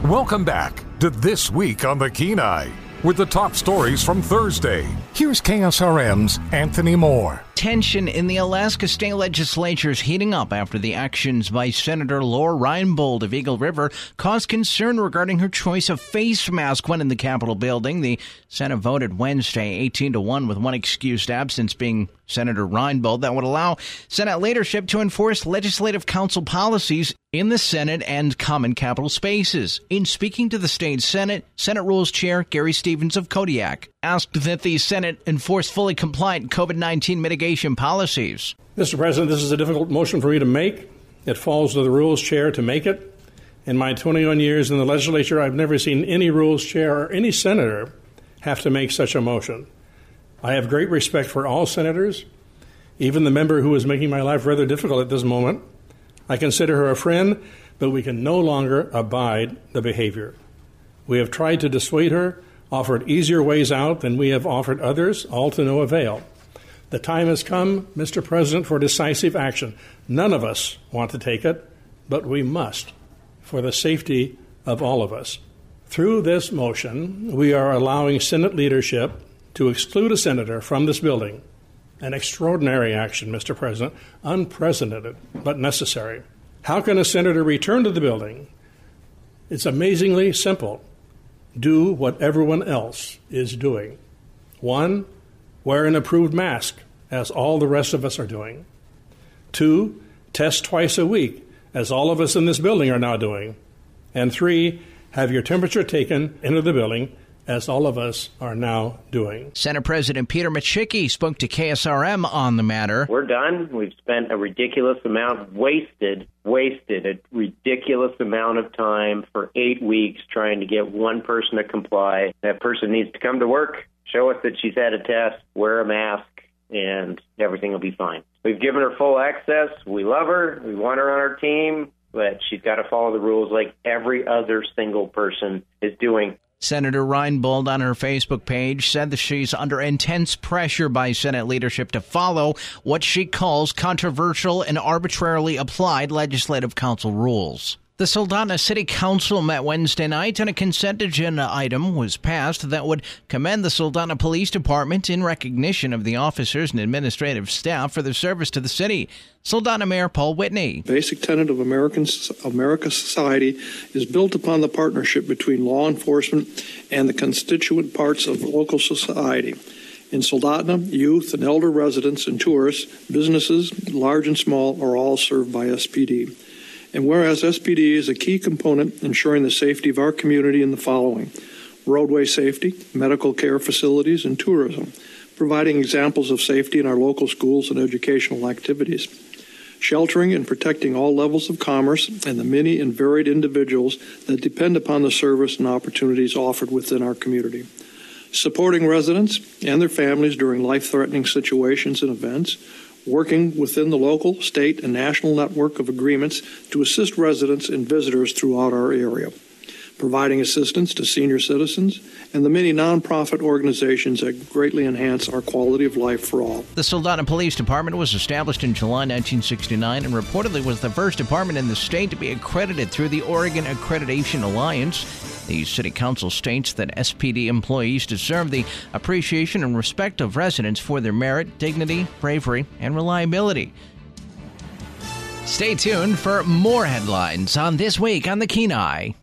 Welcome back to This Week on the Kenai with the top stories from Thursday. Here's KSRM's Anthony Moore. Tension in the Alaska State Legislature is heating up after the actions by Senator Laura Reinbold of Eagle River caused concern regarding her choice of face mask when in the Capitol building. The Senate voted Wednesday 18-1 with one excused absence being Senator Reinbold that would allow Senate leadership to enforce Legislative Council policies in the Senate and common Capitol spaces. In speaking to the state Senate, Senate Rules Chair Gary Stevens of Kodiak asked that the Senate enforce fully compliant COVID-19 mitigation policies. Mr. President, this is a difficult motion for me to make. It falls to the Rules Chair to make it. In my 21 years in the legislature, I've never seen any Rules Chair or any senator have to make such a motion. I have great respect for all senators, even the member who is making my life rather difficult at this moment. I consider her a friend, but we can no longer abide the behavior. We have tried to dissuade her, offered easier ways out than we have offered others, all to no avail. The time has come, Mr. President, for decisive action. None of us want to take it, but we must, for the safety of all of us. Through this motion, we are allowing Senate leadership to exclude a senator from this building. An extraordinary action, Mr. President, unprecedented, but necessary. How can a senator return to the building? It's amazingly simple. Do what everyone else is doing. 1, wear an approved mask, as all the rest of us are doing. 2, test twice a week, as all of us in this building are now doing. And 3, have your temperature taken into the building, as all of us are now doing. Senate President Peter Micciche spoke to KSRM on the matter. We're done. We've spent a ridiculous amount, wasted a ridiculous amount of time for 8 weeks trying to get one person to comply. That person needs to come to work, show us that she's had a test, wear a mask, and everything will be fine. We've given her full access. We love her. We want her on our team, but she's got to follow the rules like every other single person is doing. Senator Reinbold on her Facebook page said that she's under intense pressure by Senate leadership to follow what she calls controversial and arbitrarily applied Legislative Council rules. The Soldotna City Council met Wednesday night and a consent agenda item was passed that would commend the Soldotna Police Department in recognition of the officers and administrative staff for their service to the city. Soldotna Mayor Paul Whitney. Basic tenet of America's society is built upon the partnership between law enforcement and the constituent parts of local society. In Soldotna, youth and elder residents and tourists, businesses, large and small, are all served by SPD. And whereas SPD is a key component ensuring the safety of our community in the following: roadway safety, medical care facilities, and tourism, providing examples of safety in our local schools and educational activities, sheltering and protecting all levels of commerce and the many and varied individuals that depend upon the service and opportunities offered within our community, supporting residents and their families during life-threatening situations and events, working within the local, state, and national network of agreements to assist residents and visitors throughout our area, providing assistance to senior citizens, and the many nonprofit organizations that greatly enhance our quality of life for all. The Soldotna Police Department was established in July 1969 and reportedly was the first department in the state to be accredited through the Oregon Accreditation Alliance. The City Council states that SPD employees deserve the appreciation and respect of residents for their merit, dignity, bravery, and reliability. Stay tuned for more headlines on This Week on the Kenai.